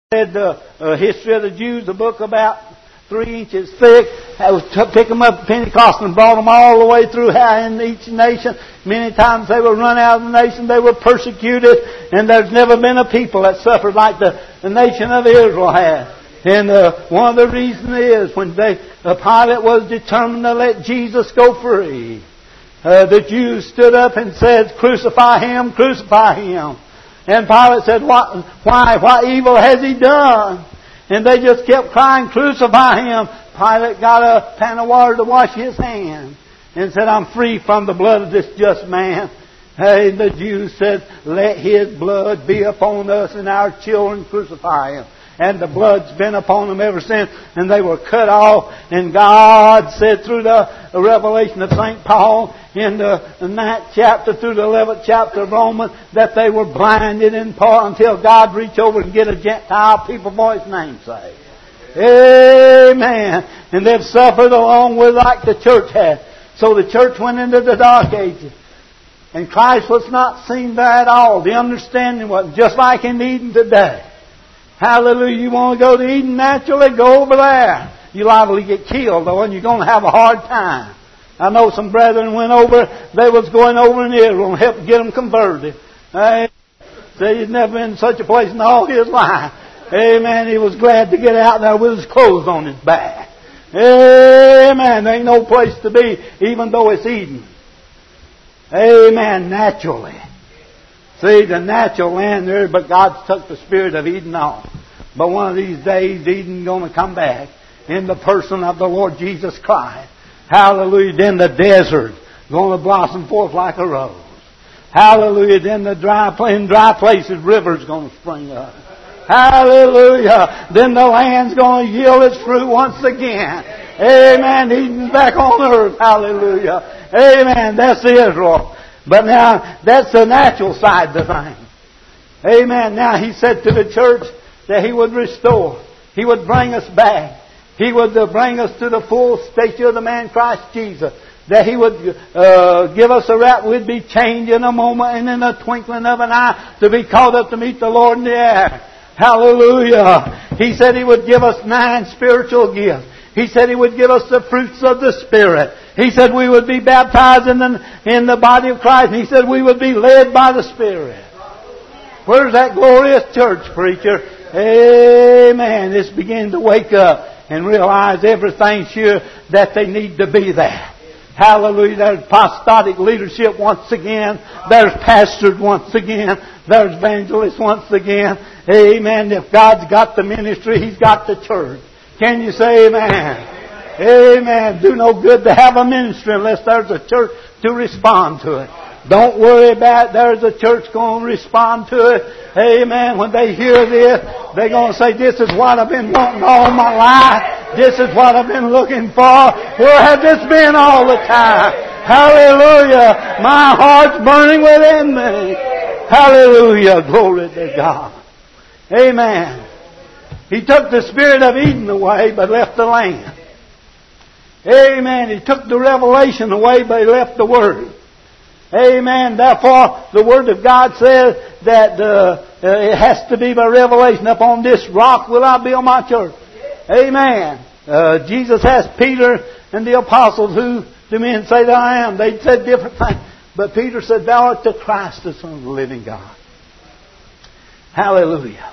read the history of the Jews, a book about 3 inches thick. Pick them up at Pentecost and brought them all the way through in each nation. Many times they were run out of the nation. They were persecuted. And there's never been a people that suffered like the nation of Israel had. And one of the reasons is when Pilate was determined to let Jesus go free, the Jews stood up and said, "Crucify Him, crucify Him." And Pilate said, "Why? What evil has He done?" And they just kept crying, "Crucify Him." Pilate got a pan of water to wash his hands and said, "I'm free from the blood of this just man." And the Jews said, "Let His blood be upon us and our children, crucify Him." And the blood's been upon them ever since. And they were cut off. And God said through the revelation of St. Paul in the 9th chapter through the 11th chapter of Romans that they were blinded in part until God reached over and get a Gentile people for His name's sake. Amen. And they've suffered along with like the church had. So the church went into the dark ages. And Christ was not seen there at all. The understanding was just like in Eden today. Hallelujah. You want to go to Eden naturally? Go over there. You're liable to get killed though, and you're going to have a hard time. I know some brethren went over. They was going over in Israel and helped get them converted. Say he'd never been in such a place in all his life. Amen. He was glad to get out there with his clothes on his back. Amen. There ain't no place to be, even though it's Eden. Amen. Naturally. See, the natural land there, but God's took the spirit of Eden off. But one of these days, Eden's going to come back in the person of the Lord Jesus Christ. Hallelujah. Then the desert going to blossom forth like a rose. Hallelujah. Then in dry places, rivers going to spring up. Hallelujah. Then the land's going to yield its fruit once again. Amen. Eden's back on earth. Hallelujah. Amen. That's Israel. But now, that's the natural side of the thing. Amen. Now, He said to the church that He would restore. He would bring us back. He would bring us to the full stature of the man Christ Jesus. That He would give us a right. We'd be changed in a moment and in a twinkling of an eye to be caught up to meet the Lord in the air. Hallelujah. He said He would give us 9 spiritual gifts. He said He would give us the fruits of the Spirit. He said we would be baptized in the body of Christ. And He said we would be led by the Spirit. Where's that glorious church, preacher? Amen. It's beginning to wake up and realize everything sure that they need to be there. Hallelujah. There's apostolic leadership once again. There's pastors once again. There's evangelists once again. Amen. If God's got the ministry, He's got the church. Can you say amen? Amen. Do no good to have a ministry unless there's a church to respond to it. Don't worry about it. There's a church going to respond to it. Amen. When they hear this, they're going to say, "This is what I've been wanting all my life. This is what I've been looking for. Where has this been all the time?" Hallelujah. My heart's burning within me. Hallelujah. Glory to God. Amen. He took the spirit of Eden away, but left the land. Amen. He took the revelation away, but He left the Word. Amen. Therefore, the Word of God says that it has to be by revelation. Upon this rock will I build my church. Amen. Jesus asked Peter and the apostles, "Who do men say that I am?" They said different things. But Peter said, "Thou art the Christ, the Son of the living God." Hallelujah.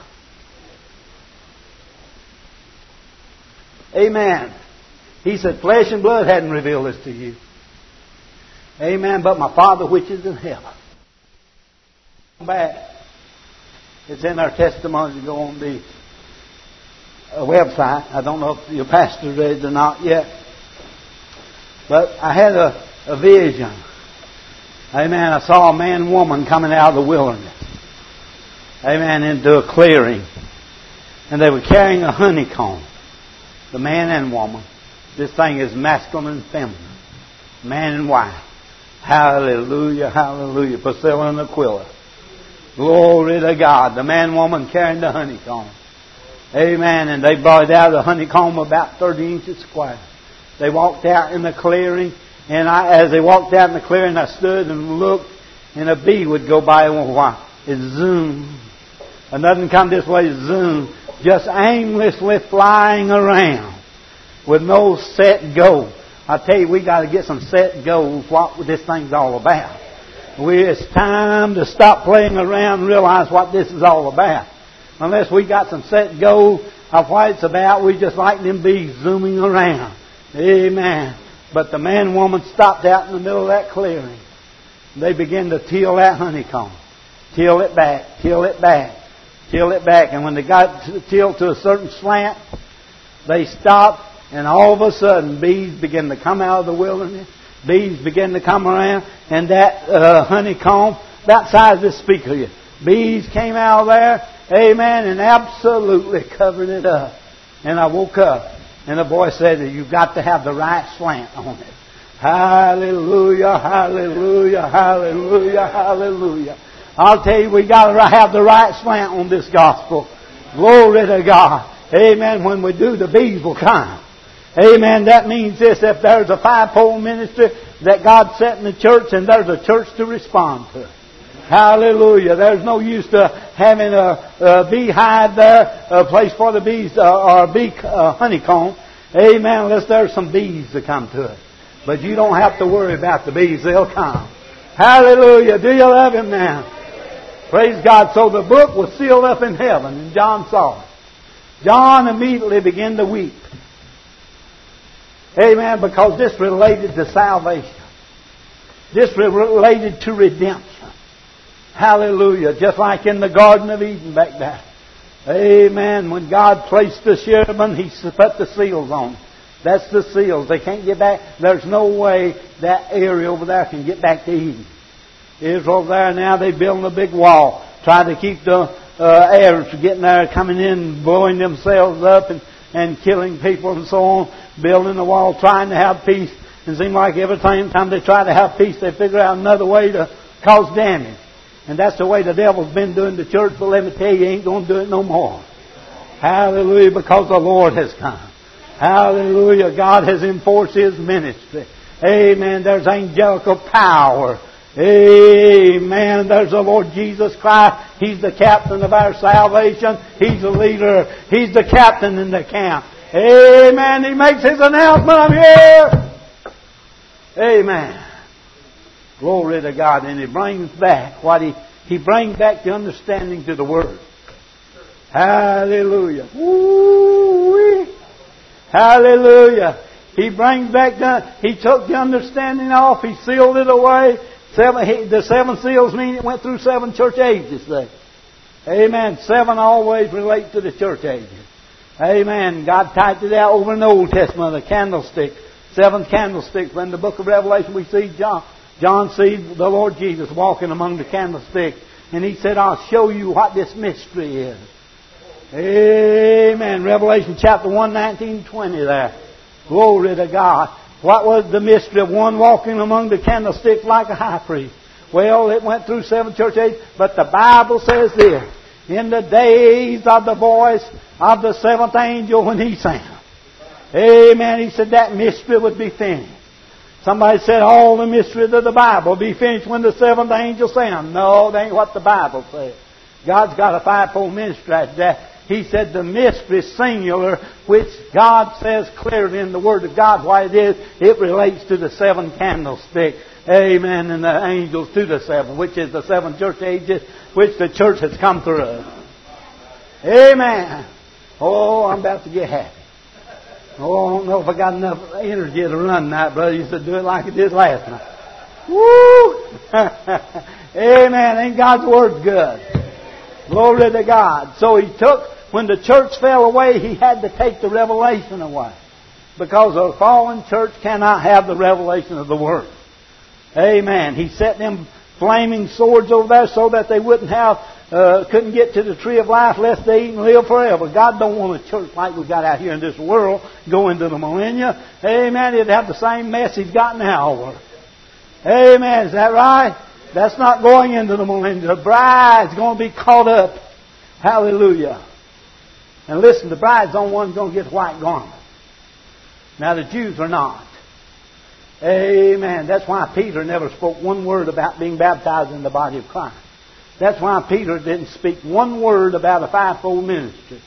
Amen. He said, "Flesh and blood hadn't revealed this to you. Amen. But my Father which is in heaven." Back. It's in our testimony to go on the website. I don't know if your pastor read it or not yet. But I had a vision. Amen. I saw a man and woman coming out of the wilderness. Amen. Into a clearing. And they were carrying a honeycomb. The man and woman. This thing is masculine and feminine. Man and wife. Hallelujah, hallelujah. Priscilla and Aquila. Glory to God. The man and woman carrying the honeycomb. Amen. And they brought out a honeycomb about 30 inches square. They walked out in the clearing. And as they walked out in the clearing, I stood and looked. And a bee would go by and it zoom. Another come this way, zoom. just aimlessly flying around with no set goal. I tell you, we got to get some set goals. What this thing's all about. It's time to stop playing around and realize what this is all about. Unless we got some set goals of what it's about, we just like them bees zooming around. Amen. But the man and woman stopped out in the middle of that clearing. They began to till that honeycomb. Till it back, till it back, till it back. And when they got tilled to a certain slant, they stopped, and all of a sudden bees began to come out of the wilderness. Bees began to come around, and that honeycomb, about size of this speaker here, bees came out of there, amen, and absolutely covered it up. And I woke up, and the boy said, you've got to have the right slant on it. Hallelujah, hallelujah, hallelujah, hallelujah. I'll tell you, we got to have the right slant on this gospel. Glory to God. Amen. When we do, the bees will come. Amen. That means this: if there's a five-pole ministry that God set in the church, and there's a church to respond to it. Hallelujah. There's no use to having a beehive there, a place for the bees, or a bee honeycomb. Amen. Unless there's some bees to come to it. But you don't have to worry about the bees. They'll come. Hallelujah. Do you love Him now? Praise God. So the book was sealed up in heaven, and John saw it. John immediately began to weep. Amen. Because this related to salvation. This related to redemption. Hallelujah. Just like in the Garden of Eden back there. Amen. When God placed the cherubim, He put the seals on. That's the seals. They can't get back. There's no way that area over there can get back to Eden. Israel there now, they're building a big wall, trying to keep the Arabs from getting there, coming in, blowing themselves up and killing people and so on, building a wall, trying to have peace. It seems like every time they try to have peace, they figure out another way to cause damage. And that's the way the devil's been doing the church, but let me tell you, he ain't going to do it no more. Hallelujah, because the Lord has come. Hallelujah, God has enforced His ministry. Amen, there's angelical power. Amen. There's the Lord Jesus Christ. He's the captain of our salvation. He's the leader. He's the captain in the camp. Amen. He makes His announcement. I'm here. Amen. Glory to God. And He brings back He brings back the understanding to the Word. Hallelujah. Woo-wee. Hallelujah. He brings back He took the understanding off. He sealed it away. The seven seals mean it went through 7 church ages. Amen. 7 always relate to the church ages. Amen. God typed it out over in the Old Testament, the candlestick. 7 candlesticks. In the book of Revelation we see John sees the Lord Jesus walking among the candlesticks. And he said, I'll show you what this mystery is. Amen. Revelation chapter 1, 19, 20 there. Glory to God. What was the mystery of one walking among the candlesticks like a high priest? Well, it went through 7 church ages, but the Bible says this: in the days of the voice of the 7th angel when he sang. Amen. He said that mystery would be finished. Somebody said all the mysteries of the Bible will be finished when the 7th angel sang. No, that ain't what the Bible says. God's got a fivefold ministry right there. He said the mystery singular, which God says clearly in the Word of God what it is, it relates to the 7 candlesticks. Amen. And the angels to the 7, which is the 7 church ages, which the church has come through. Amen. Oh, I'm about to get happy. Oh, I don't know if I got enough energy to run tonight, brother. You said do it like it did last night. Woo! Amen. Ain't God's Word good? Glory to God. So He took, when the church fell away, He had to take the revelation away. Because a fallen church cannot have the revelation of the Word. Amen. He set them flaming swords over there so that they wouldn't have, couldn't get to the tree of life lest they eat and live forever. God don't want a church like we got out here in this world go into the millennium. Amen. It'd have the same mess He's got now. Amen. Is that right? That's not going into the millennium. The bride's going to be caught up. Hallelujah. And listen, the bride's the only one going to get white garment. Now the Jews are not. Amen. That's why Peter never spoke one word about being baptized in the body of Christ. That's why Peter didn't speak one word about a fivefold ministry.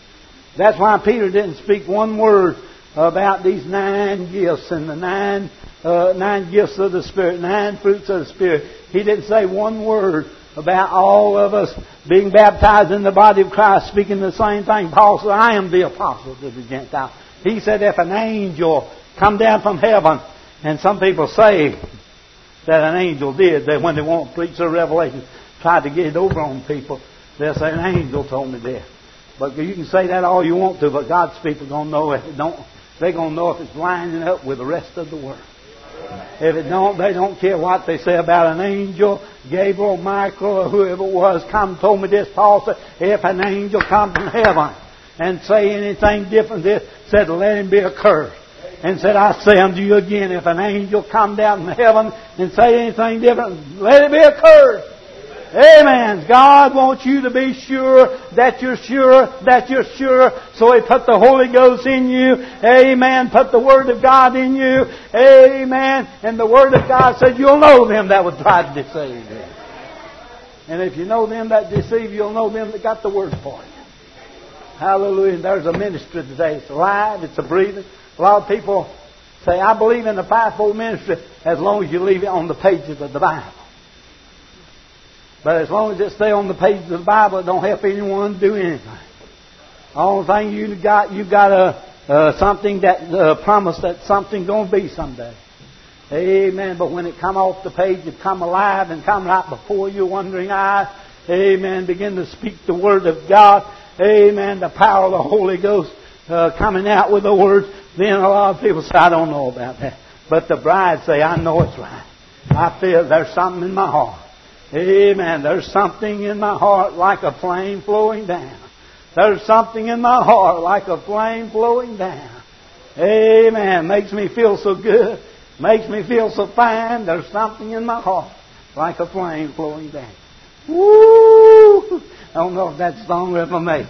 That's why Peter didn't speak one word about these 9 gifts and the nine gifts of the Spirit, 9 fruits of the Spirit. He didn't say one word about all of us being baptized in the body of Christ, speaking the same thing. Paul said, I am the apostle to the Gentiles. He said, if an angel come down from heaven, and some people say that an angel did, that when they want to preach their revelation, try to get it over on people, they'll say, an angel told me this. But you can say that all you want to, but God's people are going to know if it don't. They're going to know if it's lining up with the rest of the Word. If it don't, they don't care what they say about an angel, Gabriel, Michael, or whoever it was, come and told me this. Paul said, if an angel come from heaven and say anything different, this said, let him be accursed. And said, I say unto you again, if an angel come down from heaven and say anything different, let it be accursed. Amen. God wants you to be sure that you're sure that you're sure. So He put the Holy Ghost in you. Amen. Put the Word of God in you. Amen. And the Word of God said you'll know them that would try to deceive you. And if you know them that deceive you, you'll know them that got the Word for you. Hallelujah. And there's a ministry today. It's alive. It's a breathing. A lot of people say, I believe in the fivefold ministry as long as you leave it on the pages of the Bible. But as long as it stays on the pages of the Bible, it don't help anyone do anything. The only thing you've got something that promise that something's going to be someday. Amen. But when it come off the page, it come alive and come right before your wondering eyes. Amen. Begin to speak the Word of God. Amen. The power of the Holy Ghost coming out with the words. Then a lot of people say, I don't know about that. But the bride say, I know it's right. I feel there's something in my heart. Amen. There's something in my heart like a flame flowing down. There's something in my heart like a flame flowing down. Amen. Makes me feel so good. Makes me feel so fine. There's something in my heart like a flame flowing down. Woo! I don't know if that's song ever made.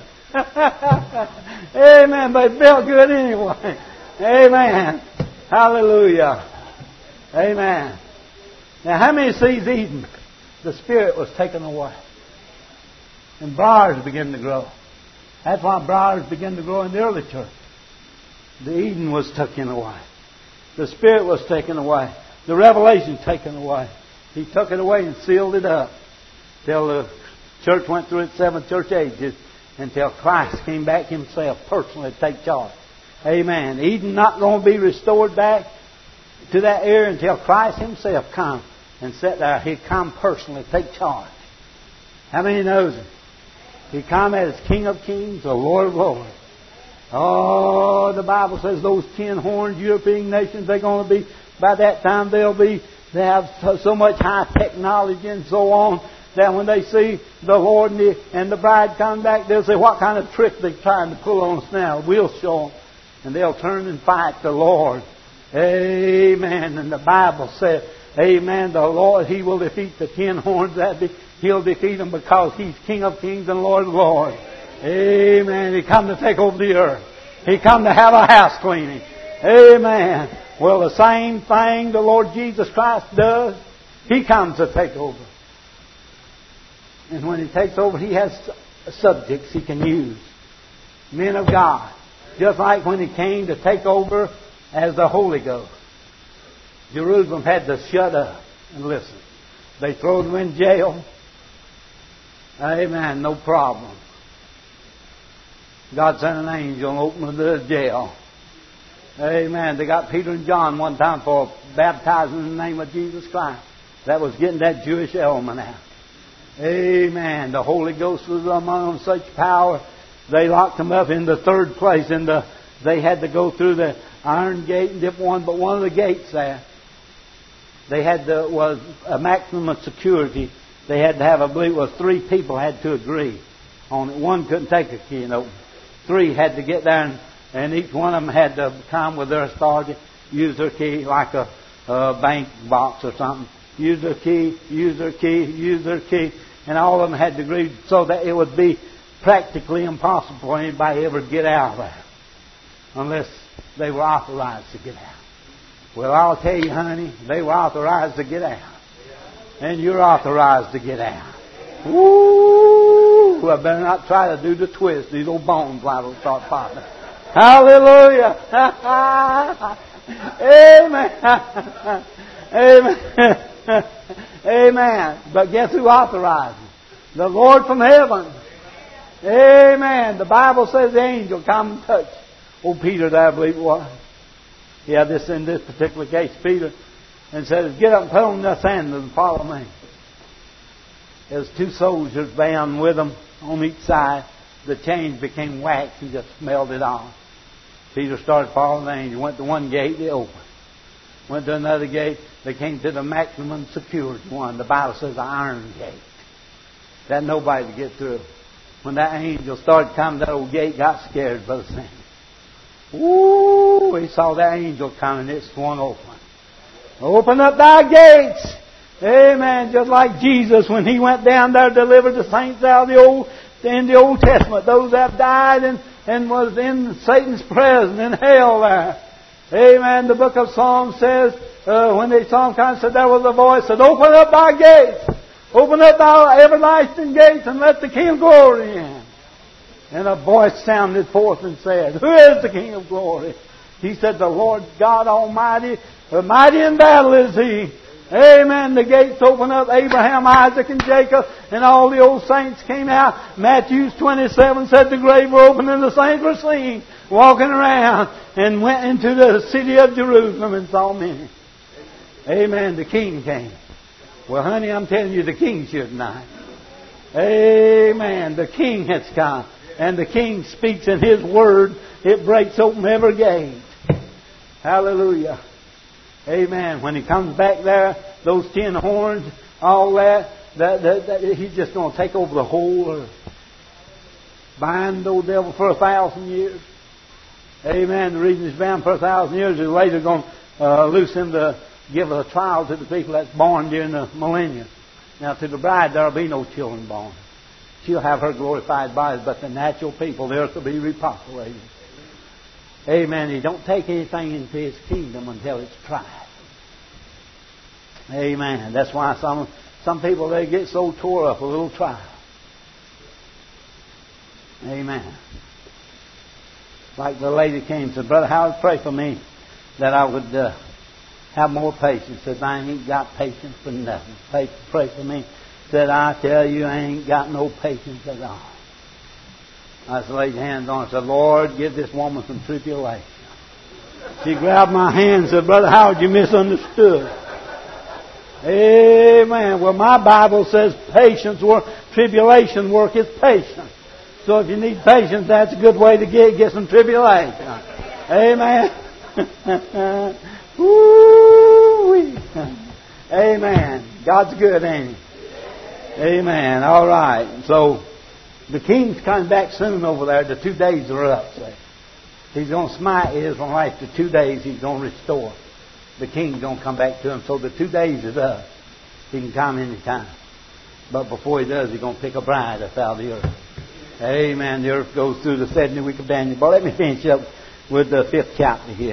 Amen. But it felt good anyway. Amen. Hallelujah. Amen. Now, how many sees Eden? The Spirit was taken away. And briars began to grow. That's why briars began to grow in the early church. The Eden was taken away. The Spirit was taken away. The revelation taken away. He took it away and sealed it up till the church went through its 7 church ages, until Christ came back Himself personally to take charge. Amen. Eden not going to be restored back to that area until Christ Himself comes and sat there. He'd come personally to take charge. How many knows Him? He come as King of Kings, the Lord of Lords. Oh, the Bible says those 10 horned European nations, they're going to be, by that time they have so much high technology and so on, that when they see the Lord and the bride come back, they'll say, what kind of trick they're trying to pull on us now? We'll show them. And they'll turn and fight the Lord. Amen. And the Bible says, amen, the Lord, He will defeat the 10 horns. He'll defeat them because He's King of Kings and Lord of Lords. Amen. He come to take over the earth. He come to have a house cleaning. Amen. Well, the same thing the Lord Jesus Christ does, He comes to take over. And when He takes over, He has subjects He can use. Men of God. Just like when He came to take over as the Holy Ghost. Jerusalem had to shut up and listen. They throw them in jail. Amen. No problem. God sent an angel and opened the jail. Amen. They got Peter and John one time for baptizing in the name of Jesus Christ. That was getting that Jewish element out. Amen. The Holy Ghost was among them, such power. They locked them up in the third place. They had to go through the iron gate and one of the gates there. They was a maximum of security. They had to have, I believe it was 3 people had to agree on it. One couldn't take a key and open. 3 had to get there and each one of them had to come with their authority, use their key like a bank box or something. Use their key, use their key, use their key. And all of them had to agree so that it would be practically impossible for anybody ever to get out of there. Unless they were authorized to get out. Well, I'll tell you, honey, they were authorized to get out. And you're authorized to get out. Woo! Ooh, I better not try to do the twist. These old bones will start popping. Hallelujah. Amen. Amen. Amen. But guess who authorized it? The Lord from heaven. Amen. The Bible says the angel come and touch old Peter there, I believe it was. He had this in this particular case, Peter, and said, get up and put on the sandals and follow me. There's 2 soldiers bound with them on each side. The chains became wax and just smelled it off. Peter started following the angel. Went to one gate, they opened. Went to another gate, they came to the maximum security one. The Bible says the iron gate. That nobody to get through. When that angel started coming, that old gate got scared, Brother Sam. Ooh, he saw that angel coming, it swung open. Open up thy gates. Amen. Just like Jesus when He went down there to deliver the saints out of in the Old Testament. Those that died and was in Satan's presence in hell there. Amen. The book of Psalms says, when they saw Him come, said there was a voice that said, open up thy gates. Open up thy everlasting gates and let the King of Glory in. And a voice sounded forth and said, who is the King of Glory? He said, the Lord God Almighty, mighty in battle is He. Amen. The gates opened up. Abraham, Isaac, and Jacob, and all the old saints came out. Matthew 27 said the grave were open and the saints were seen walking around, and went into the city of Jerusalem and saw many. Amen. The King came. Well, honey, I'm telling you, the King's here tonight. Amen. The King has come. And the King speaks in His Word. It breaks open every gate. Hallelujah. Amen. When He comes back there, those 10 horns, all that He's just going to take over the whole earth. Bind the old devil for 1,000 years. Amen. The reason He's bound for 1,000 years is later going to loose Him to give a trial to the people that's born during the millennium. Now, to the bride, there will be no children born. She'll have her glorified body, but the natural people, the earth will be repopulated. Amen. He don't take anything into His kingdom until it's tried. Amen. That's why some people, they get so tore up a little trial. Amen. Like the lady came and said, Brother Howard, pray for me that I would have more patience. Said, I ain't got patience for nothing. Pray for me. Said, I tell you, I ain't got no patience at all. I just laid hands on her and said, Lord, give this woman some tribulation. She grabbed my hand and said, Brother Howard, you misunderstood. Amen. Well, my Bible says patience work, tribulation work is patience. So if you need patience, that's a good way to get some tribulation. Amen. Woo-wee. Amen. God's good, ain't He? Amen. All right. So the King's coming back soon over there. The 2 days are up. So He's going to smite Israelites for 2 days. He's going to restore. The King's going to come back to him. So the 2 days is up. He can come any time. But before He does, He's going to pick a bride up out of the earth. Amen. The earth goes through the 70 week of Daniel. But let me finish up with the 5th chapter here.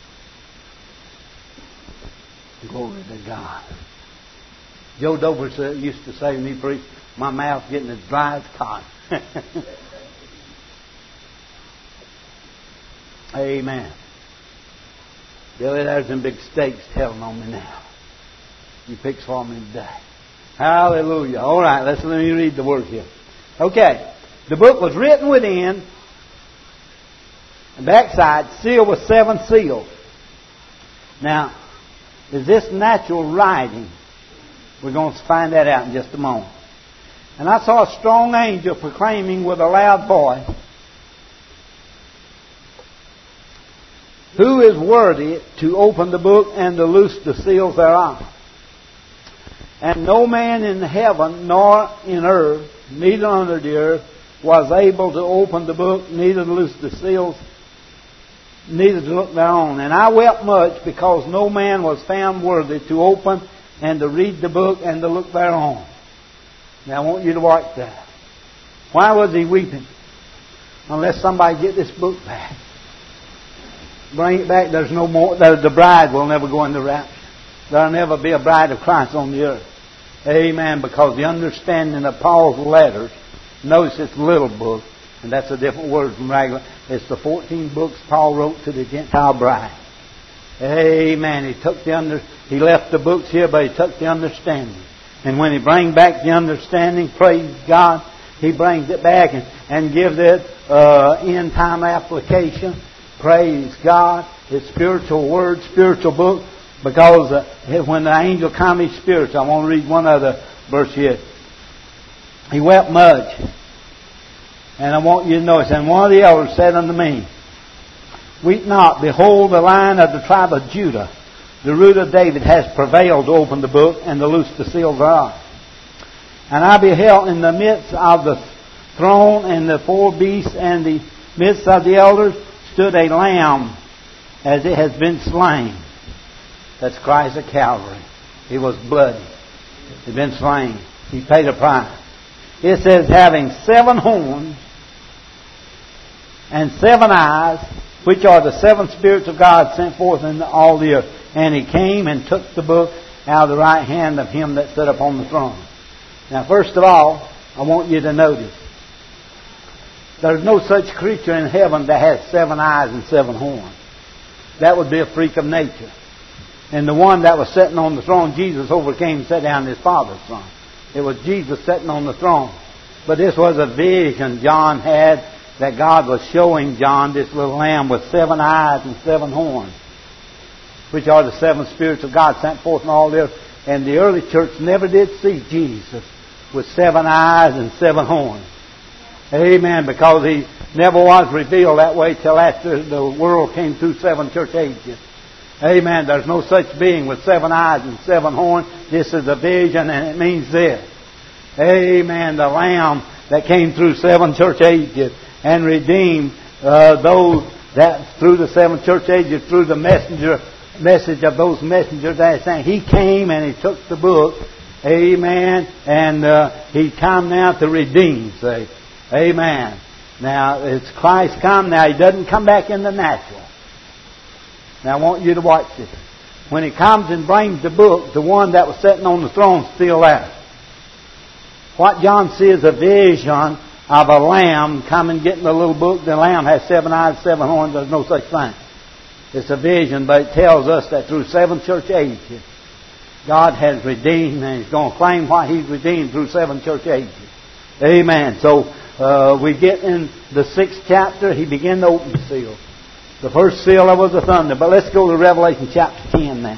Glory to God. Joe Dover used to say to me, preach, my mouth's getting as dry as cotton. Amen. Billy, there's them big steaks telling on me now. You fix for me today. Hallelujah. All right, let me read the word here. Okay. The book was written within, and backside, sealed with 7 seals. Now, is this natural writing? We're going to find that out in just a moment. And I saw a strong angel proclaiming with a loud voice, who is worthy to open the book and to loose the seals thereof? And no man in heaven nor in earth, neither under the earth, was able to open the book, neither to loose the seals, neither to look thereon. And I wept much because no man was found worthy to open and to read the book and to look thereon. Now I want you to watch that. Why was he weeping? Unless somebody get this book back. Bring it back, there's no more. The bride will never go into rapture. There'll never be a bride of Christ on the earth. Amen. Because the understanding of Paul's letters Notice it's little book, and that's a different word from regular. It's the 14 books Paul wrote to the Gentile bride. Amen. He left the books here, but he took the understanding. And when he brings back the understanding, praise God, he brings it back and gives it end time application. Praise God. It's spiritual word, spiritual book. Because when the angel comes, he's spiritual. I want to read one other verse here. He wept much. And I want you to notice, and one of the elders said unto me, Weep not, behold, the Lion of the tribe of Judah, the root of David, has prevailed to open the book and to loose the seals thereof. And I beheld in the midst of the throne and the four beasts and the midst of the elders stood a lamb as it has been slain. That's Christ of Calvary. He was bloody. He had been slain. He paid a price. It says, having 7 horns and 7 eyes, which are the 7 spirits of God sent forth into all the earth. And he came and took the book out of the right hand of him that sat upon the throne. Now, first of all, I want you to notice, there's no such creature in heaven that has 7 eyes and 7 horns. That would be a freak of nature. And the one that was sitting on the throne, Jesus overcame and sat down in his Father's throne. It was Jesus sitting on the throne. But this was a vision John had, that God was showing John this little lamb with 7 eyes and 7 horns, which are the 7 spirits of God sent forth in all the earth. And the early church never did see Jesus with 7 eyes and 7 horns. Amen. Because he never was revealed that way till after the world came through 7 church ages. Amen. There's no such being with 7 eyes and 7 horns. This is a vision, and it means this. Amen. The Lamb that came through 7 church ages and redeemed those that through the 7 church ages, through the message of those messengers that saying, He came and He took the book. Amen. And He come now to redeem. Say, amen. Now, it's Christ come. Now, He doesn't come back in the natural. Now, I want you to watch this. When He comes and brings the book, the one that was sitting on the throne is still there. What John sees is a vision of a lamb coming, getting the little book. The lamb has 7 eyes, 7 horns. There's no such thing. It's a vision, but it tells us that through 7 church ages, God has redeemed, and He's going to claim what He's redeemed through 7 church ages. Amen. So, we get in the 6th chapter. He began to open the seal. The first seal was the thunder. But let's go to Revelation chapter 10 now.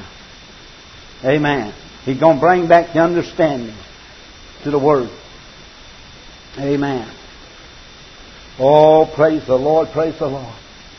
Amen. He's going to bring back the understanding to the Word. Amen. Oh, praise the Lord, praise the Lord.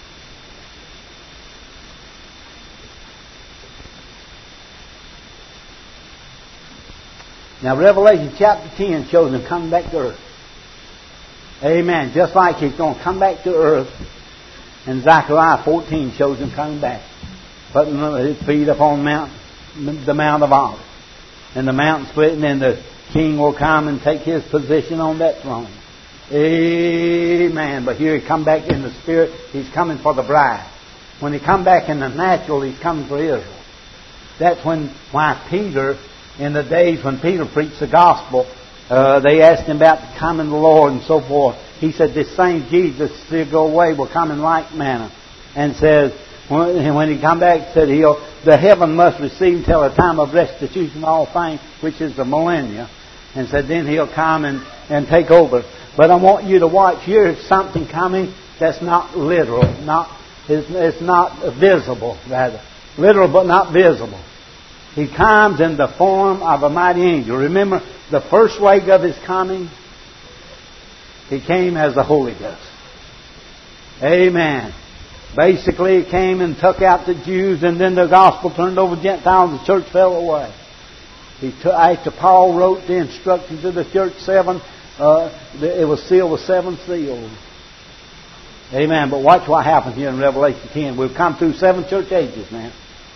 Now, Revelation chapter 10 shows Him coming back to earth. Amen. Just like He's going to come back to earth. And Zechariah 14 shows Him coming back, putting His feet upon the Mount of Olives. And the mountain split, and then the King will come and take His position on that throne. Amen. But here He come back in the Spirit. He's coming for the bride. When He come back in the natural, He's coming for Israel. That's why Peter, in the days when Peter preached the gospel, they asked him about the coming of the Lord and so forth. He said, this same Jesus still go away will come in like manner. And says, when He come back, said the heaven must receive till a time of restitution of all things, which is the millennium. And said, then He'll come and take over. But I want you to watch. Here's something coming that's not literal. It's not visible, rather. Literal but not visible. He comes in the form of a mighty angel. Remember, the first leg of His coming, He came as the Holy Ghost. Amen. Basically, He came and took out the Jews, and then the gospel turned over to Gentiles, and the church fell away. After Paul wrote the instructions to the church, it was sealed with 7 seals. Amen. But watch what happens here in Revelation 10. We've come through 7 church ages now.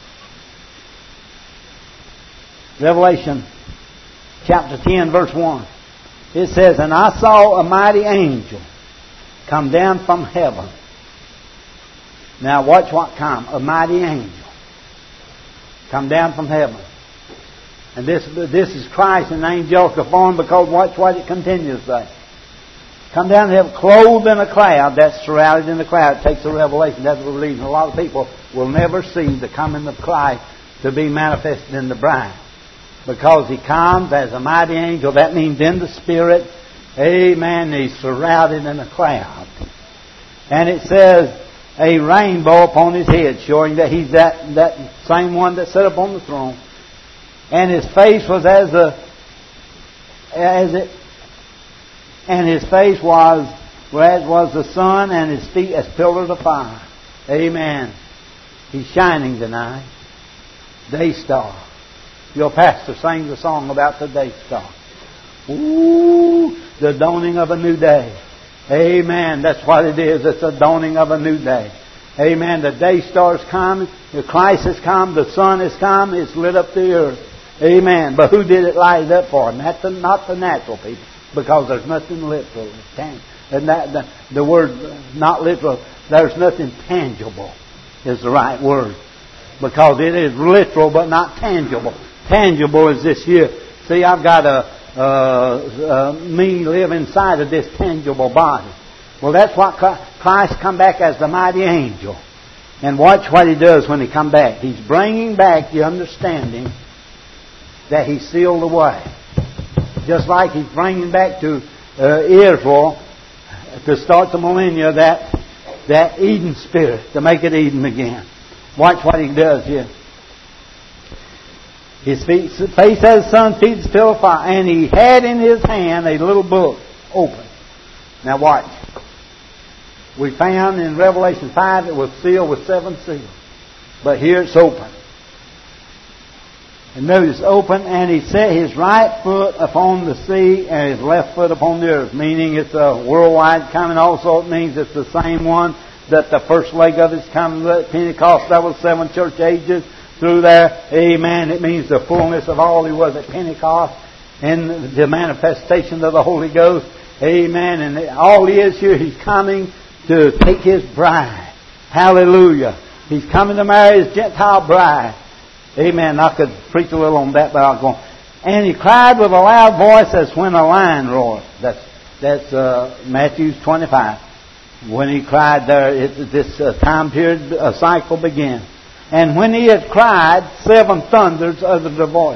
Revelation chapter 10, verse 1. It says, and I saw a mighty angel come down from heaven. Now watch what comes. A mighty angel come down from heaven. And this is Christ in angelical form, because watch what it continues to say. Come down to heaven, clothed in a cloud. That's surrounded in a cloud. It takes a revelation. That's what we're reading. A lot of people will never see the coming of Christ to be manifested in the bride. Because He comes as a mighty angel. That means in the Spirit. Amen. He's surrounded in a cloud. And it says a rainbow upon His head, showing that He's that same one that sat upon the throne. And His face was and His face was as was the sun, and His feet as pillars of fire. Amen. He's shining tonight. Day star. Your pastor sings a song about the day star. Ooh, the dawning of a new day. Amen. That's what it is. It's the dawning of a new day. Amen. The day star's come. The Christ has come. The sun has come. It's lit up the earth. Amen. But who did it light it up for? Not the natural people. Because there's nothing literal. And the word not literal, there's nothing tangible is the right word. Because it is literal but not tangible. Tangible is this here. See, I've got me live inside of this tangible body. Well, that's what Christ come back as the mighty angel. And watch what He does when He come back. He's bringing back the understanding that He sealed away. Just like He's bringing back to Israel to start the millennia that Eden spirit, to make it Eden again. Watch what He does here. His face as the sun, feet as pillar of fire. And He had in His hand a little book open. Now watch. We found in Revelation 5 it was sealed with 7 seals. But here it's open. And notice open, and He set His right foot upon the sea and His left foot upon the earth. Meaning it's a worldwide coming. Also it means it's the same one that the first leg of His coming at Pentecost. That was 7 church ages. Through there, amen. It means the fullness of all He was at Pentecost and the manifestation of the Holy Ghost. Amen. And all He is here, He's coming to take His bride. Hallelujah. He's coming to marry His Gentile bride. Amen. I could preach a little on that, but I'll go on. And He cried with a loud voice as when a lion roars. That's Matthew 25. When He cried there, this time period, a cycle began. And when He had cried, 7 thunders uttered their voice.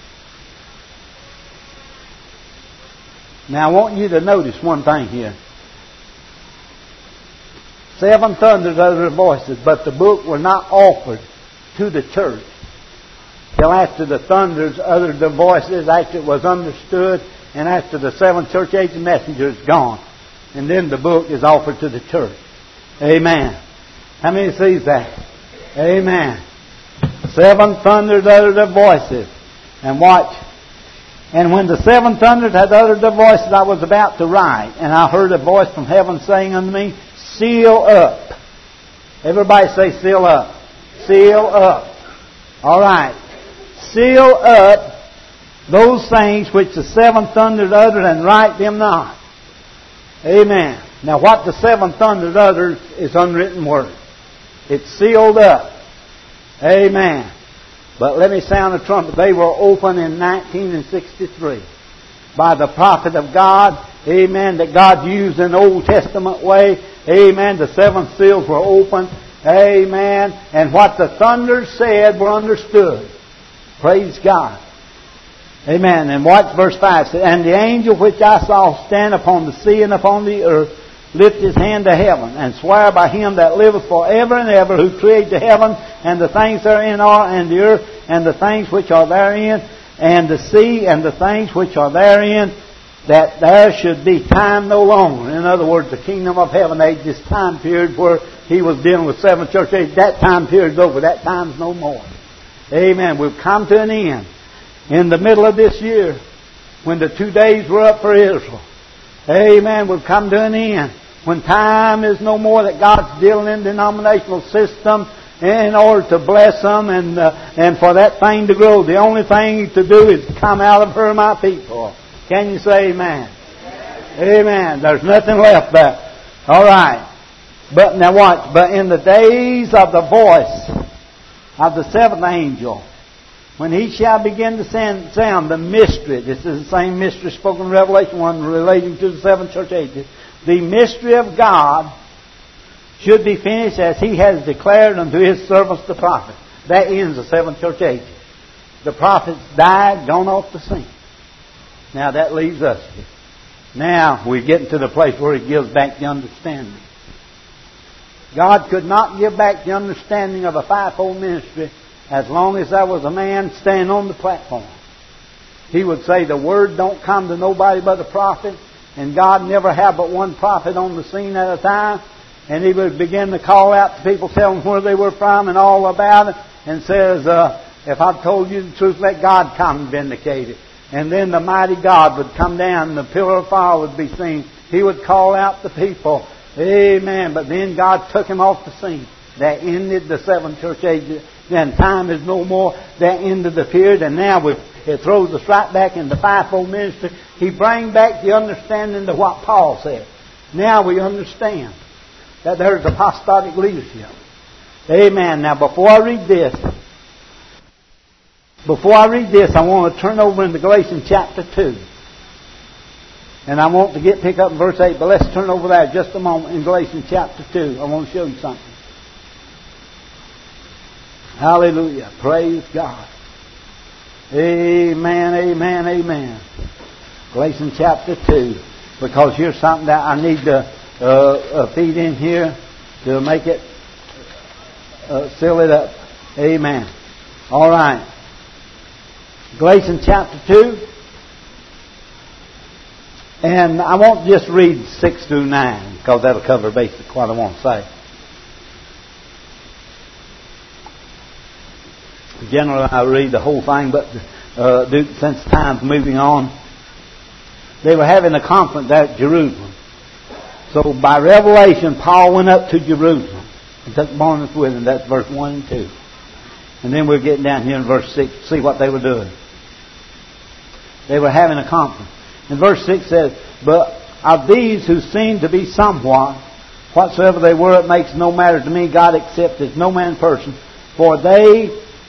Now I want you to notice one thing here. 7 thunders uttered their voices, but the book were not offered to the church till after the thunders uttered their voices, after it was understood, and after the 7 church age messengers gone. And then the book is offered to the church. Amen. How many sees that? Amen. 7 thunders uttered their voices. And watch. And when the 7 thunders had uttered their voices, I was about to write. And I heard a voice from heaven saying unto me, Seal up. Everybody say seal up. Seal up. All right. Seal up those things which the 7 thunders uttered, and write them not. Amen. Now what the 7 thunders uttered is unwritten word. It's sealed up. Amen. But let me sound the trumpet. They were open in 1963 by the prophet of God. Amen. That God used in the Old Testament way. Amen. The 7 seals were open. Amen. And what the thunders said were understood. Praise God. Amen. And watch verse 5. And the angel which I saw stand upon the sea and upon the earth lift his hand to heaven, and swear by Him that liveth forever and ever, who created the heaven, and the things therein are, and the earth, and the things which are therein, and the sea, and the things which are therein, that there should be time no longer. In other words, the kingdom of heaven age, this time period where He was dealing with 7 church ages, that time period's over. That time's no more. Amen. We've come to an end. In the middle of this year, when the 2 days were up for Israel. Amen. We've come to an end. When time is no more, that God's dealing in denominational system in order to bless them and for that thing to grow. The only thing to do is come out of her, my people. Can you say amen? Amen. There's nothing left there. All right. But now watch. But in the days of the voice of the 7th angel, when he shall begin to sound the mystery. This is the same mystery spoken in Revelation 1 relating to the 7 church ages. the mystery of God should be finished as He has declared unto His servants the prophets. That ends the 7 church ages. The prophets died, gone off the scene. Now that leaves us here. Now we're getting to the place where He gives back the understanding. God could not give back the understanding of a fivefold ministry as long as there was a man standing on the platform. He would say the word don't come to nobody but the prophet, and God never had but one prophet on the scene at a time. And He would begin to call out to people, tell them where they were from and all about it, and says, if I've told you the truth, let God come and vindicate it. And then the mighty God would come down and the pillar of fire would be seen. He would call out the people. Amen. But then God took Him off the scene. That ended the 7 church ages. Then time is no more. That ended the period. And now it throws us right back into fivefold ministry. He brings back the understanding to what Paul said. Now we understand that there's apostolic leadership. Amen. Now before I read this, I want to turn over into Galatians chapter 2. And I want to pick up in verse 8, but let's turn over there just a moment in Galatians chapter 2. I want to show you something. Hallelujah. Praise God. Amen, amen, amen. Galatians chapter 2. Because here's something that I need to feed in here to make it seal it up. Amen. All right. Galatians chapter 2. And I won't just read 6 through 9, because that'll cover basically what I want to say. Generally, I read the whole thing, but since time's moving on, they were having a conference there at Jerusalem. So by revelation, Paul went up to Jerusalem and took Barnabas with him. That's verse 1 and 2. And then we're getting down here in verse 6 to see what they were doing. They were having a conference. And verse 6 says, but of these who seem to be somewhat, whatsoever they were, it makes no matter to me. God accepteth no man person. For they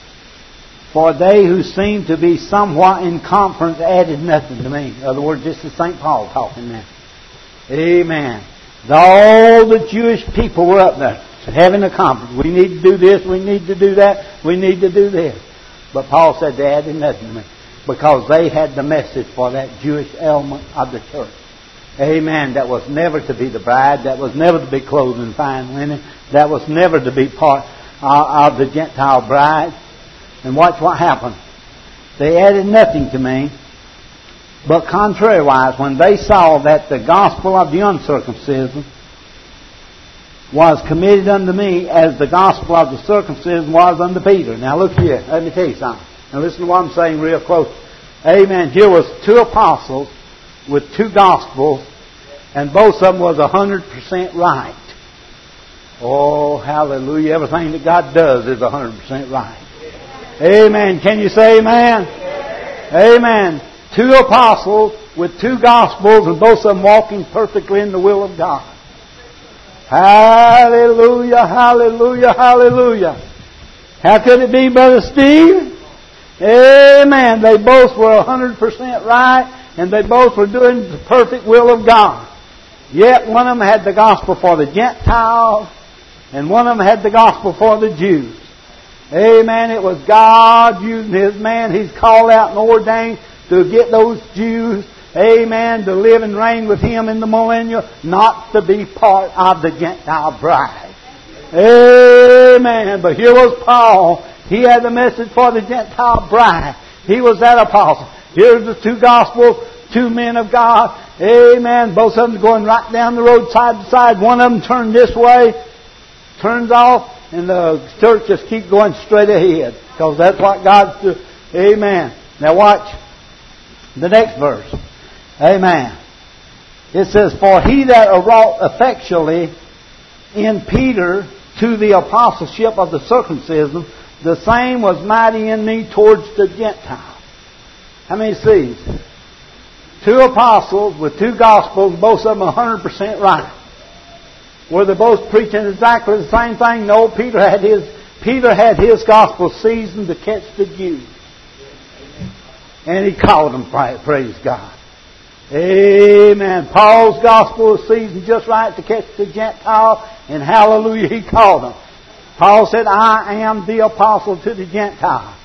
who seem to be somewhat in conference added nothing to me. In other words, this is St. Paul talking now. Amen. All the Jewish people were up there having a conference. We need to do this, we need to do that, we need to do this. But Paul said they added nothing to me, because they had the message for that Jewish element of the church. Amen. That was never to be the bride. That was never to be clothed in fine linen. That was never to be part of the Gentile bride. And watch what happened. They added nothing to me. But contrariwise, when they saw that the gospel of the uncircumcision was committed unto me as the gospel of the circumcision was unto Peter. Now look here. Let me tell you something. Now listen to what I'm saying real close. Amen. Here was 2 apostles with 2 gospels, and both of them was 100% right. Oh, hallelujah. Everything that God does is 100% right. Amen. Can you say amen? Amen. 2 apostles with 2 gospels, and both of them walking perfectly in the will of God. Hallelujah, hallelujah, hallelujah. How could it be, Brother Steve? Amen. They both were 100% right, and they both were doing the perfect will of God. Yet one of them had the gospel for the Gentiles, and one of them had the gospel for the Jews. Amen. It was God using His man He's called out and ordained to get those Jews, amen, to live and reign with Him in the millennium, not to be part of the Gentile bride. Amen. But here was Paul. He had the message for the Gentile bride. He was that apostle. Here's the 2 gospels, 2 men of God. Amen. Both of them going right down the road side to side. One of them turned this way, turns off, and the church just keep going straight ahead, because that's what God's doing. Amen. Now watch the next verse. Amen. It says, for he that wrought effectually in Peter to the apostleship of the circumcision, the same was mighty in me towards the Gentiles. How many sees? 2 apostles with 2 gospels, both of them 100% right. Were they both preaching exactly the same thing? No, Peter had his gospel seasoned to catch the Jews. And he called them, praise God. Amen. Paul's gospel is seasoned just right to catch the Gentile, and hallelujah, he called them. Paul said, I am the apostle to the Gentile.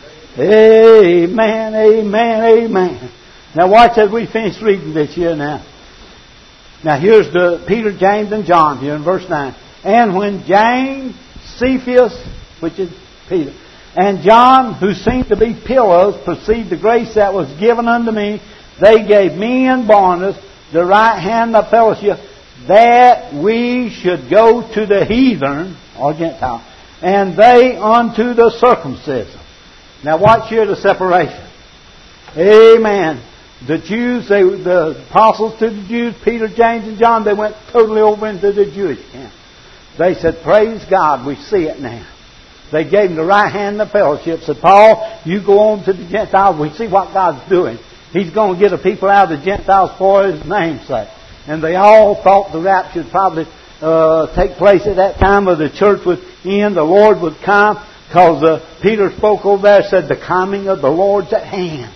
Amen, amen, amen. Now watch as we finish reading this here now. Now here's the Peter, James, and John here in verse 9. And when James, Cephas, which is Peter, and John, who seemed to be pillars, perceived the grace that was given unto me, they gave me and Barnabas the right hand of fellowship, that we should go to the heathen, or Gentile, and they unto the circumcision. Now watch here the separation. Amen. The Jews, the apostles to the Jews, Peter, James, and John, they went totally over into the Jewish camp. They said, praise God, we see it now. They gave him the right hand of fellowship. Said, Paul, you go on to the Gentiles. We see what God's doing. He's going to get the people out of the Gentiles for His name's sake. And they all thought the rapture would probably take place at that time, or the church would end, the Lord would come. Because Peter spoke over there, said, the coming of the Lord's at hand.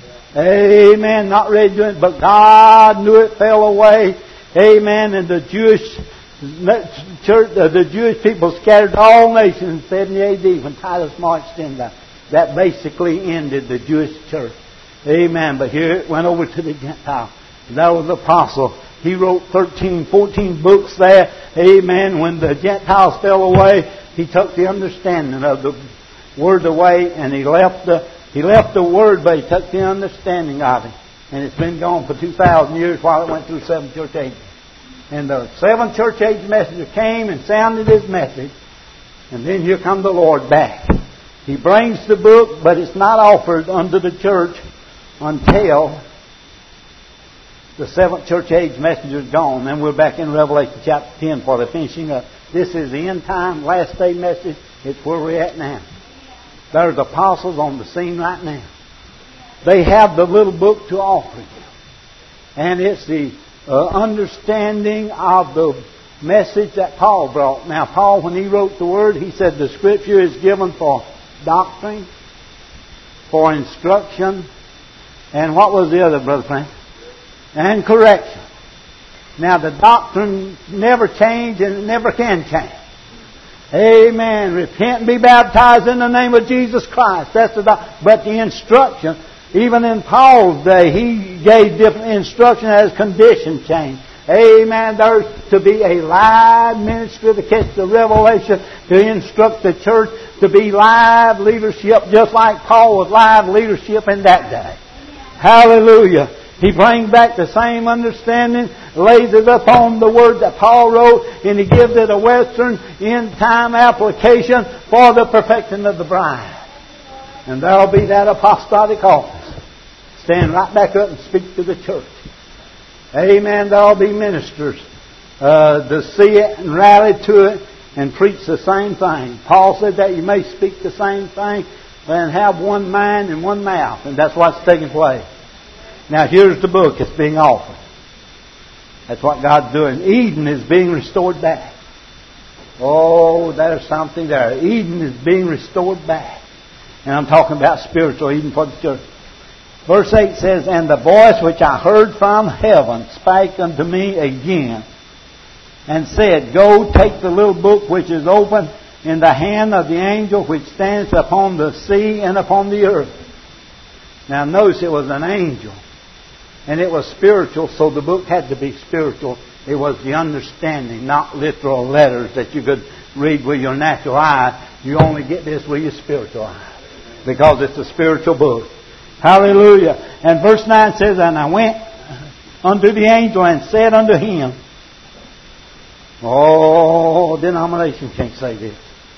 Amen. Not ready to do it, but God knew it fell away. Amen. And the Jewish church, the Jewish people scattered to all nations in 70 A.D. when Titus marched in. That basically ended the Jewish church. Amen. But here it went over to the Gentile. That was the apostle. He wrote 13, 14 books there. Amen. When the Gentiles fell away, he took the understanding of the Word away, and he left the Word, but he took the understanding of it. And it's been gone for 2,000 years while it went through 7 church ages. And the 7 church age messenger came and sounded his message. And then here come the Lord back. He brings the book, but it's not offered unto the church until the 7th church age messenger is gone. Then we're back in Revelation chapter 10 for the finishing up. This is the end time, last day message. It's where we're at now. There's apostles on the scene right now. They have the little book to offer you. And it's the understanding of the message that Paul brought. Now, Paul, when he wrote the Word, he said the Scripture is given for doctrine, for instruction, and what was the other, Brother Frank? And correction. Now, the doctrine never changed, and it never can change. Amen. Repent and be baptized in the name of Jesus Christ. That's the doctrine. But the instruction, even in Paul's day, he gave different instruction as condition changed. Amen. There's to be a live ministry to catch the revelation, to instruct the church, to be live leadership, just like Paul was live leadership in that day. Hallelujah. He brings back the same understanding, lays it upon the Word that Paul wrote, and he gives it a Western end-time application for the perfecting of the bride. And there'll be that apostolic office. Stand right back up and speak to the church. Amen. There'll be ministers to see it and rally to it and preach the same thing. Paul said that you may speak the same thing and have one mind and one mouth. And that's what's taking place. Now here's the book that's being offered. That's what God's doing. Eden is being restored back. Oh, there's something there. Eden is being restored back. And I'm talking about spiritual Eden for the church. Verse 8 says, And the voice which I heard from heaven spake unto me again, and said, Go, take the little book which is open in the hand of the angel which stands upon the sea and upon the earth. Now notice it was an angel. And it was spiritual, so the book had to be spiritual. It was the understanding, not literal letters that you could read with your natural eye. You only get this with your spiritual eye, because it's a spiritual book. Hallelujah. And verse 9 says, And I went unto the angel and said unto him, oh, denomination can't say this.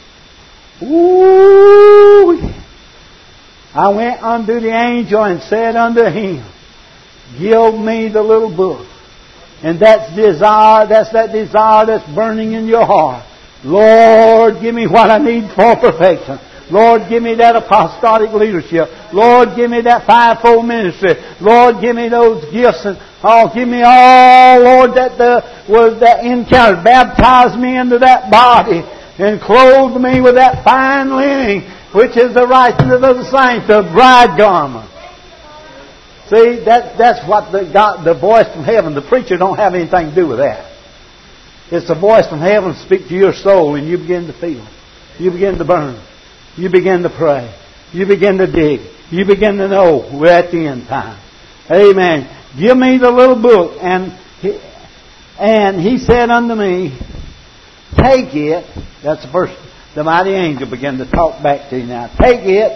Ooh! I went unto the angel and said unto him, Give me the little book. And that's desire, that desire that's burning in your heart. Lord, give me what I need for perfection. Lord, give me that apostolic leadership. Lord, give me that fivefold ministry. Lord, give me those gifts. And give me all, Lord, was that encounter. Baptize me into that body and clothe me with that fine linen, which is the righteousness of the saints, the bride garment. See, that's what the voice from heaven. The preacher don't have anything to do with that. It's the voice from heaven to speak to your soul, and you begin to feel. You begin to burn. You begin to pray. You begin to dig. You begin to know we're at the end time. Amen. Give me the little book. And he said unto me, take it. That's the first. The mighty angel began to talk back to you now. Take it.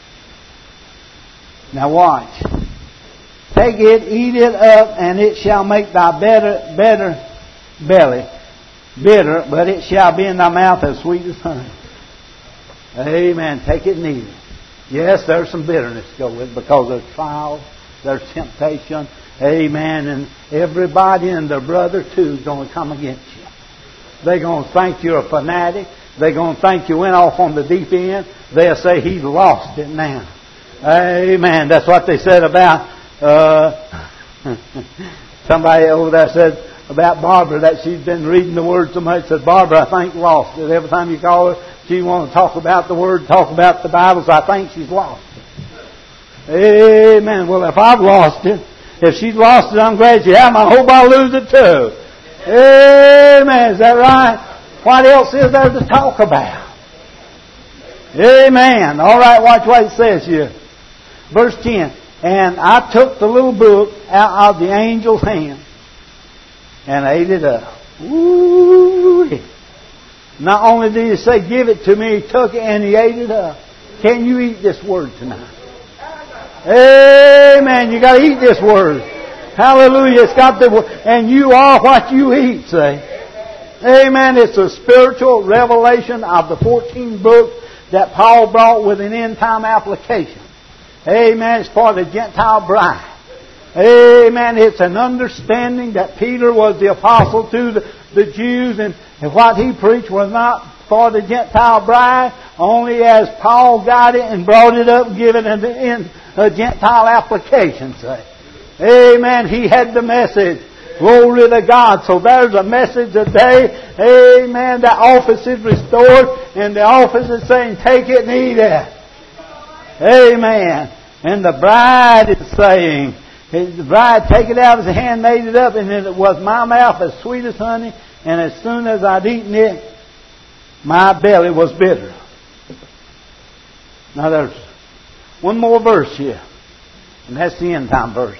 Now watch. Take it, eat it up, and it shall make thy belly bitter, but it shall be in thy mouth as sweet as honey. Amen. Take it and eat it. Yes, there's some bitterness to go with because there's trials, there's temptation. Amen. And everybody and their brother too is going to come against you. They're going to think you're a fanatic. They're going to think you went off on the deep end. They'll say he's lost it now. Amen. That's what they said about somebody over there said about Barbara that she's been reading the Word so much. Said Barbara, I think, lost it. Every time you call her, she wants to talk about the Word, talk about the Bible, so I think she's lost it. Amen. Well, if I've lost it, if she's lost it, I'm glad she has. I hope I'll lose it too. Amen. Is that right? What else is there to talk about? Amen. All right, watch what it says here. Verse 10. And I took the little book out of the angel's hand and ate it up. Ooh. Not only did he say, give it to me, he took it and he ate it up. Can you eat this word tonight? Amen. You got to eat this word. Hallelujah. It's got the word. And you are what you eat, say. Amen. It's a spiritual revelation of the 14 books that Paul brought with an end time application. Amen. It's for the Gentile bride. Amen. It's an understanding that Peter was the apostle to the Jews, and what he preached was not for the Gentile bride, only as Paul got it and brought it up, given it in a Gentile application. Say, amen. He had the message. Glory to God. So there's a message today. Amen. The office is restored, and the office is saying, take it and eat it. Amen. And the bride is saying, the bride take it out of his hand, made it up, and it was my mouth as sweet as honey, and as soon as I'd eaten it, my belly was bitter. Now there's one more verse here, and that's the end time verse.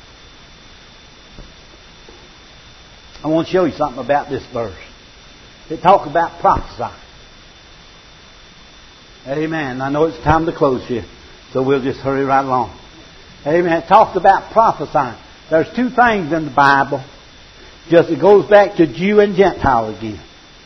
I want to show you something about this verse. It talks about prophesying. Amen. I know it's time to close here, so we'll just hurry right along. Amen. It talks about prophesying. There's two things in the Bible. Just it goes back to Jew and Gentile again.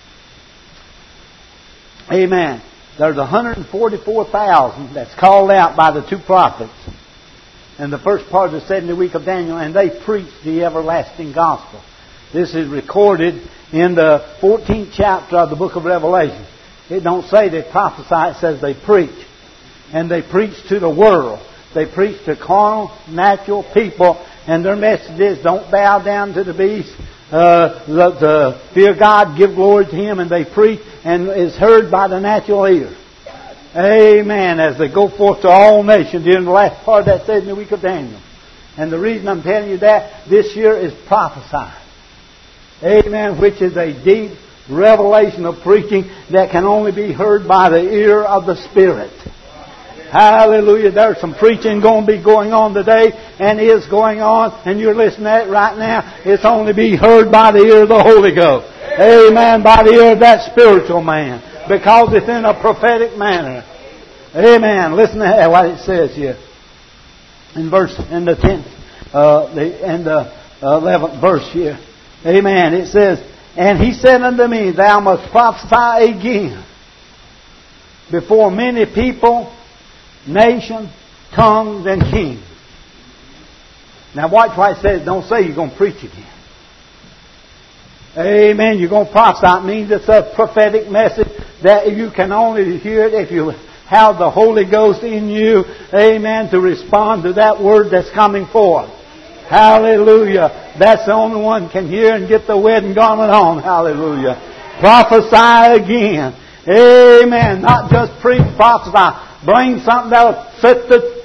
Amen. There's 144,000 that's called out by the two prophets in the first part of the 70th week of Daniel, and they preached the everlasting gospel. This is recorded in the 14th chapter of the book of Revelation. It don't say they prophesy, it says they preach. And they preach to the world. They preach to carnal, natural people, and their message is don't bow down to the beast, fear God, give glory to Him, and they preach, and is heard by the natural ear. Amen. As they go forth to all nations during the last part of that 70th week of Daniel. And the reason I'm telling you that this year is prophesying. Amen. Which is a deep revelation of preaching that can only be heard by the ear of the Spirit. Hallelujah. There's some preaching going to be going on today, and is going on, and you're listening to it right now. It's only be heard by the ear of the Holy Ghost. Amen. By the ear of that spiritual man. Because it's in a prophetic manner. Amen. Listen to what it says here. In the 11th verse here. Amen. It says, and he said unto me, thou must prophesy again before many people, nations, tongues, and kings. Now watch what it says. Don't say you're going to preach again. Amen. You're going to prophesy. It means it's a prophetic message that you can only hear it if you have the Holy Ghost in you. Amen. To respond to that word that's coming forth. Hallelujah. That's the only one can hear and get the wedding garment on. Hallelujah. Prophesy again. Amen. Not just preach, prophesy. Bring something that'll fit the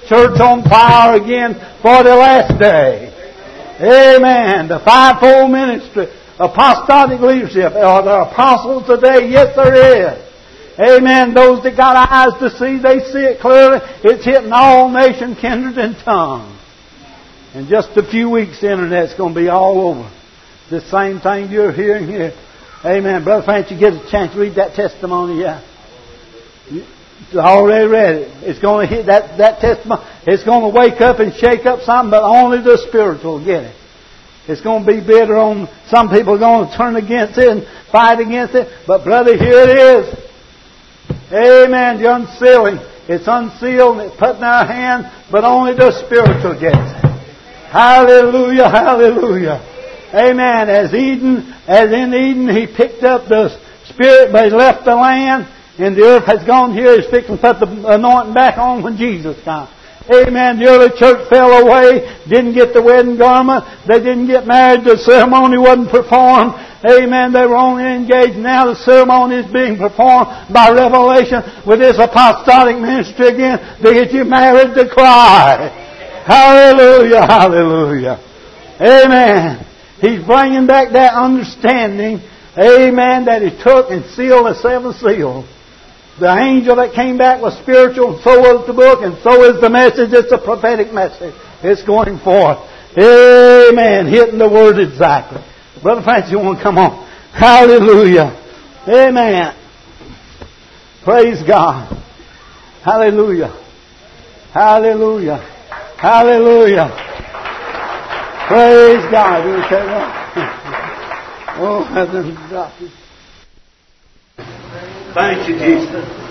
church on fire again for the last day. Amen. The fivefold ministry, apostolic leadership. Are there apostles today? Yes, there is. Amen. Those that got eyes to see, they see it clearly. It's hitting all nations, kindred, and tongues. In just a few weeks, the Internet's going to be all over. The same thing you're hearing here. Amen. Brother Frank, you get a chance to read that testimony, yeah? You already read it. It's going to hit that testimony. It's going to wake up and shake up something, but only the spiritual will get it. It's going to be bitter on some people are going to turn against it and fight against it. But brother, here it is. Amen. The unsealing. It's unsealed and it's put in our hands, but only the spiritual gets it. Hallelujah, hallelujah. Amen. As in Eden, He picked up the Spirit, but He left the land, and the earth has gone here. He's fixing to put the anointing back on when Jesus comes. Amen. The early church fell away, didn't get the wedding garment, they didn't get married, the ceremony wasn't performed. Amen. They were only engaged. Now the ceremony is being performed by revelation with this apostolic ministry again. They get you married to Christ. Hallelujah, hallelujah. Amen. He's bringing back that understanding, amen, that He took and sealed the seven seals. The angel that came back was spiritual, and so was the book, and so is the message. It's a prophetic message. It's going forth. Amen. Hitting the word exactly. Brother Francis, you want to come on? Hallelujah. Amen. Praise God. Hallelujah. Hallelujah. Hallelujah. Praise God. You say that? Oh, heaven. Thank you, Jesus.